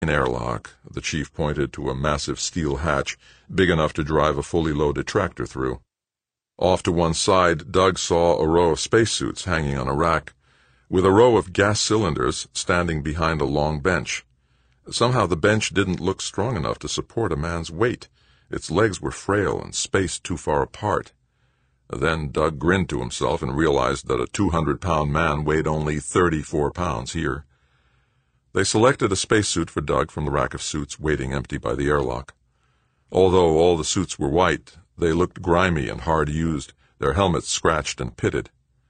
airlock, the chief pointed to a massive steel hatch big enough to drive a fully loaded tractor through. Off to one side, Doug saw a row of spacesuits hanging on a rack, with a row of gas cylinders standing behind a long bench. Somehow the bench didn't look strong enough to support a man's weight. Its legs were frail and spaced too far apart. Then Doug grinned to himself and realized that a 200-pound man weighed only 34 pounds here. They selected a spacesuit for Doug from the rack of suits waiting empty by the airlock. Although all the suits were white, they looked grimy and hard-used, their helmets scratched and pitted.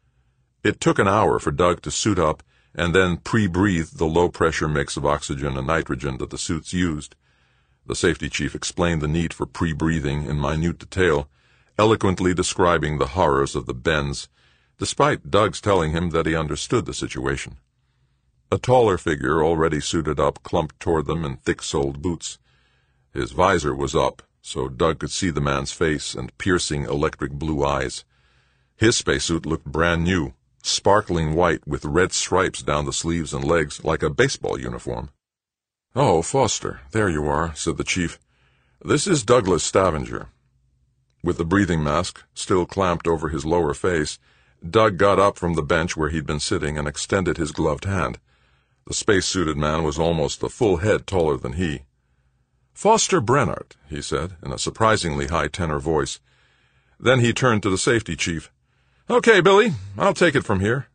It took an hour for Doug to suit up and then pre-breathe the low-pressure mix of oxygen and nitrogen that the suits used. The safety chief explained the need for pre-breathing in minute detail, eloquently describing the horrors of the bends, despite Doug's telling him that he understood the situation. A taller figure, already suited up, clumped toward them in thick-soled boots. His visor was up, so Doug could see the man's face and piercing electric blue eyes. His spacesuit looked brand new, sparkling white with red stripes down the sleeves and legs like a baseball uniform. "Oh, Foster, there you are," said the chief. "This is Douglas Stavanger." With the breathing mask still clamped over his lower face, Doug got up from the bench where he'd been sitting and extended his gloved hand. The space-suited man was almost a full head taller than he. "Foster Brennart," he said, in a surprisingly high tenor voice. Then he turned to the safety chief. "Okay, Billy, I'll take it from here."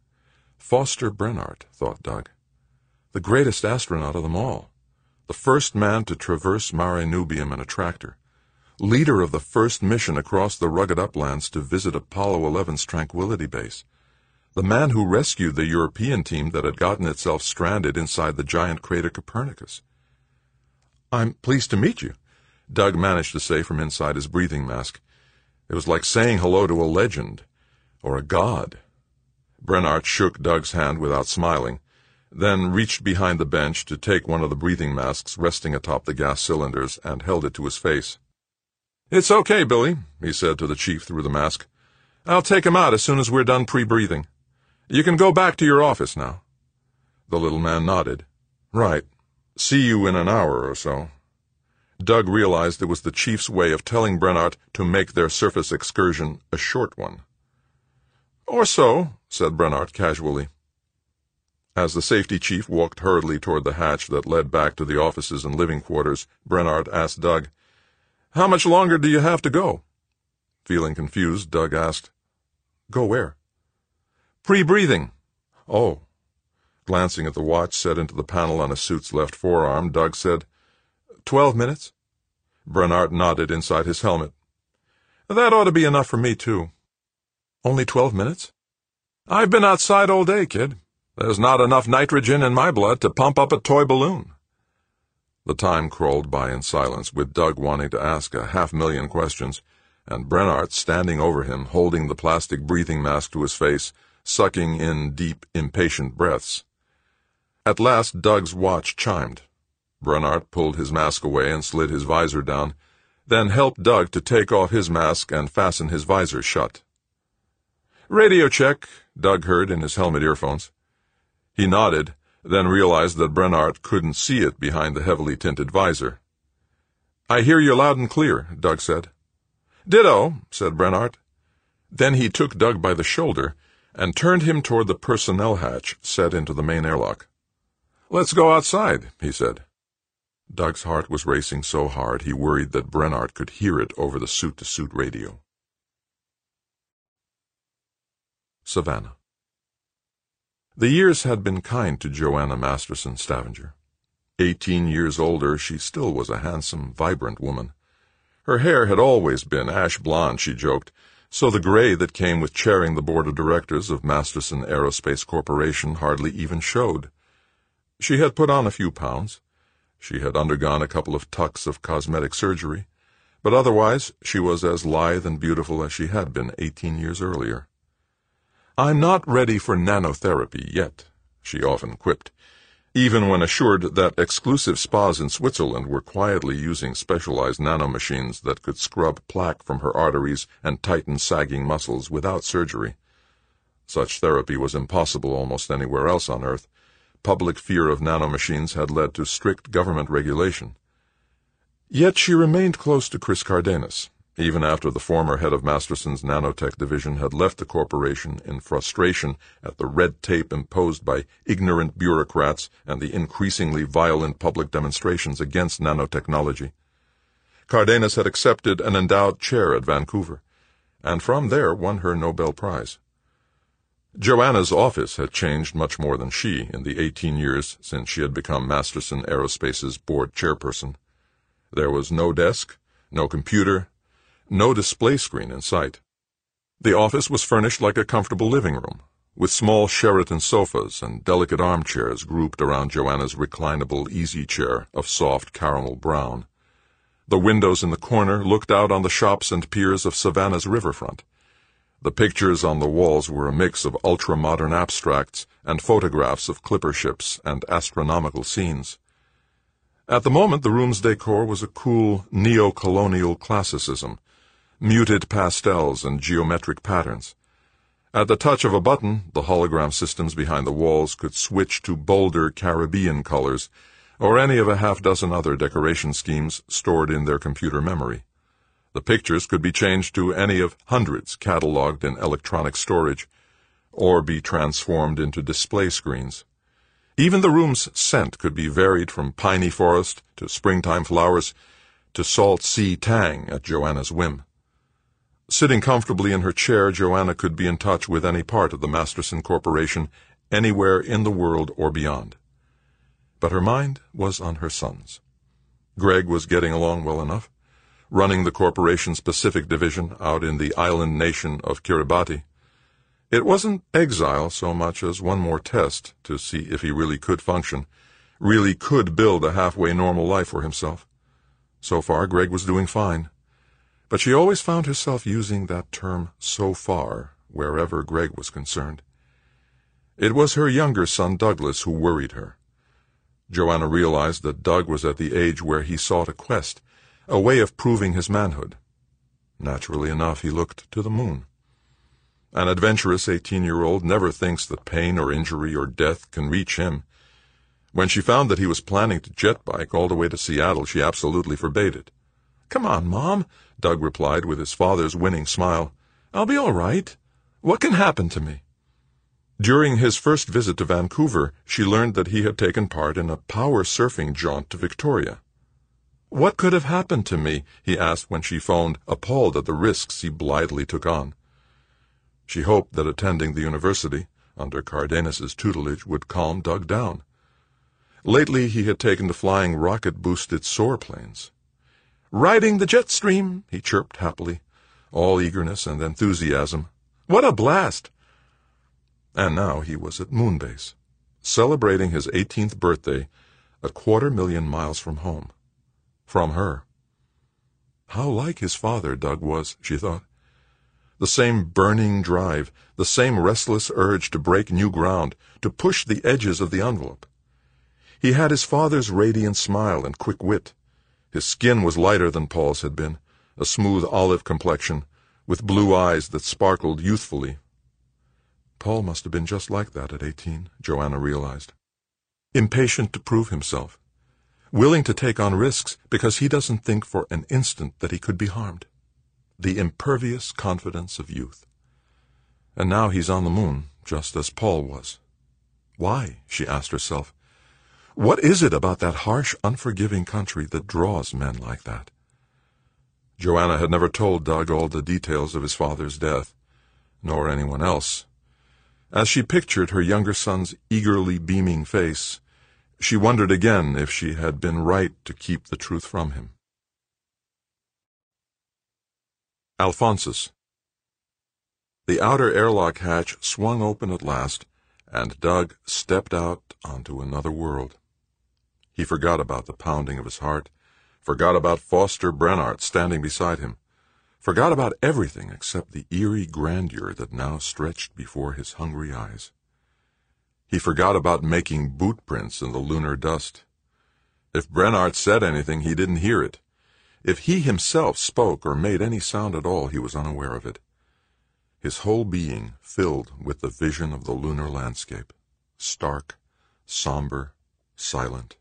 Foster Brennart, thought Doug. The greatest astronaut of them all. The first man to traverse Mare Nubium in a tractor. Leader of the first mission across the rugged uplands to visit Apollo 11's Tranquility Base. The man who rescued the European team that had gotten itself stranded inside the giant crater Copernicus. "I'm pleased to meet you," Doug managed to say from inside his breathing mask. It was like saying hello to a legend, or a god. Brennart shook Doug's hand without smiling, then reached behind the bench to take one of the breathing masks resting atop the gas cylinders and held it to his face. "It's okay, Billy," he said to the chief through the mask. "I'll take him out as soon as we're done pre-breathing. You can go back to your office now." The little man nodded. "Right. See you in an hour or so." Doug realized it was the chief's way of telling Brennart to make their surface excursion a short one. "Or so," said Brennart casually. As the safety chief walked hurriedly toward the hatch that led back to the offices and living quarters, Brennart asked Doug, "How much longer do you have to go?" Feeling confused, Doug asked, "Go where?" "Pre-breathing." "Oh." Glancing at the watch set into the panel on his suit's left forearm, Doug said, 12 minutes? Brennart nodded inside his helmet. "That ought to be enough for me, too." "Only 12 minutes?" "I've been outside all day, kid. There's not enough nitrogen in my blood to pump up a toy balloon." The time crawled by in silence, with Doug wanting to ask 500,000 questions, and Brennart standing over him, holding the plastic breathing mask to his face, sucking in deep, impatient breaths. At last Doug's watch chimed. Brennart pulled his mask away and slid his visor down, then helped Doug to take off his mask and fasten his visor shut. "Radio check," Doug heard in his helmet earphones. He nodded, then realized that Brennart couldn't see it behind the heavily tinted visor. "I hear you loud and clear," Doug said. "Ditto," said Brennart. Then he took Doug by the shoulder and turned him toward the personnel hatch set into the main airlock. "Let's go outside," he said. Doug's heart was racing so hard he worried that Brennart could hear it over the suit-to-suit radio. Savannah. The years had been kind to Joanna Masterson Stavanger. 18 years older, she still was a handsome, vibrant woman. Her hair had always been ash blonde, she joked, so the gray that came with chairing the board of directors of Masterson Aerospace Corporation hardly even showed. She had put on a few pounds. She had undergone a couple of tucks of cosmetic surgery, but otherwise she was as lithe and beautiful as she had been 18 years earlier. "I'm not ready for nanotherapy yet," she often quipped, even when assured that exclusive spas in Switzerland were quietly using specialized nanomachines that could scrub plaque from her arteries and tighten sagging muscles without surgery. Such therapy was impossible almost anywhere else on Earth, public fear of nanomachines had led to strict government regulation. Yet she remained close to Chris Cardenas, even after the former head of Masterson's nanotech division had left the corporation in frustration at the red tape imposed by ignorant bureaucrats and the increasingly violent public demonstrations against nanotechnology. Cardenas had accepted an endowed chair at Vancouver, and from there won her Nobel Prize. Joanna's office had changed much more than she in the 18 years since she had become Masterson Aerospace's board chairperson. There was no desk, no computer, no display screen in sight. The office was furnished like a comfortable living room, with small Sheraton sofas and delicate armchairs grouped around Joanna's reclinable easy chair of soft caramel brown. The windows in the corner looked out on the shops and piers of Savannah's riverfront. The pictures on the walls were a mix of ultra-modern abstracts and photographs of clipper ships and astronomical scenes. At the moment, the room's decor was a cool neo-colonial classicism, muted pastels and geometric patterns. At the touch of a button, the hologram systems behind the walls could switch to bolder Caribbean colors or any of a half-dozen other decoration schemes stored in their computer memory. The pictures could be changed to any of hundreds cataloged in electronic storage, or be transformed into display screens. Even the room's scent could be varied from piney forest to springtime flowers to salt sea tang at Joanna's whim. Sitting comfortably in her chair, Joanna could be in touch with any part of the Masterson Corporation, anywhere in the world or beyond. But her mind was on her sons. Greg was getting along well enough, running the corporation's Pacific division out in the island nation of Kiribati. It wasn't exile so much as one more test to see if he really could function, really could build a halfway normal life for himself. So far, Greg was doing fine. But she always found herself using that term so far wherever Greg was concerned. It was her younger son Douglas who worried her. Joanna realized that Doug was at the age where he sought a quest, a way of proving his manhood. Naturally enough, he looked to the moon. An adventurous 18-year-old never thinks that pain or injury or death can reach him. When she found that he was planning to jet bike all the way to Seattle, she absolutely forbade it. "Come on, Mom," Doug replied with his father's winning smile. "I'll be all right. What can happen to me?" During his first visit to Vancouver, she learned that he had taken part in a power surfing jaunt to Victoria. "What could have happened to me?" he asked when she phoned, appalled at the risks he blithely took on. She hoped that attending the university, under Cardenas's tutelage, would calm Doug down. Lately he had taken to flying rocket-boosted soarplanes. "Riding the jet stream," he chirped happily, all eagerness and enthusiasm. "What a blast!" And now he was at Moonbase, celebrating his 18th birthday 250,000 miles from home. From her. How like his father Doug was, she thought. The same burning drive, the same restless urge to break new ground, to push the edges of the envelope. He had his father's radiant smile and quick wit. His skin was lighter than Paul's had been, a smooth olive complexion, with blue eyes that sparkled youthfully. Paul must have been just like that at 18, Joanna realized. Impatient to prove himself, willing to take on risks because he doesn't think for an instant that he could be harmed. The impervious confidence of youth. And now he's on the moon, just as Paul was. Why, she asked herself. What is it about that harsh, unforgiving country that draws men like that? Joanna had never told Doug all the details of his father's death, nor anyone else. As she pictured her younger son's eagerly beaming face, she wondered again if she had been right to keep the truth from him. Alphonsus. The outer airlock hatch swung open at last, and Doug stepped out onto another world. He forgot about the pounding of his heart, forgot about Foster Brennart standing beside him, forgot about everything except the eerie grandeur that now stretched before his hungry eyes. He forgot about making boot prints in the lunar dust. If Brennart said anything, he didn't hear it. If he himself spoke or made any sound at all, he was unaware of it. His whole being filled with the vision of the lunar landscape, stark, somber, silent.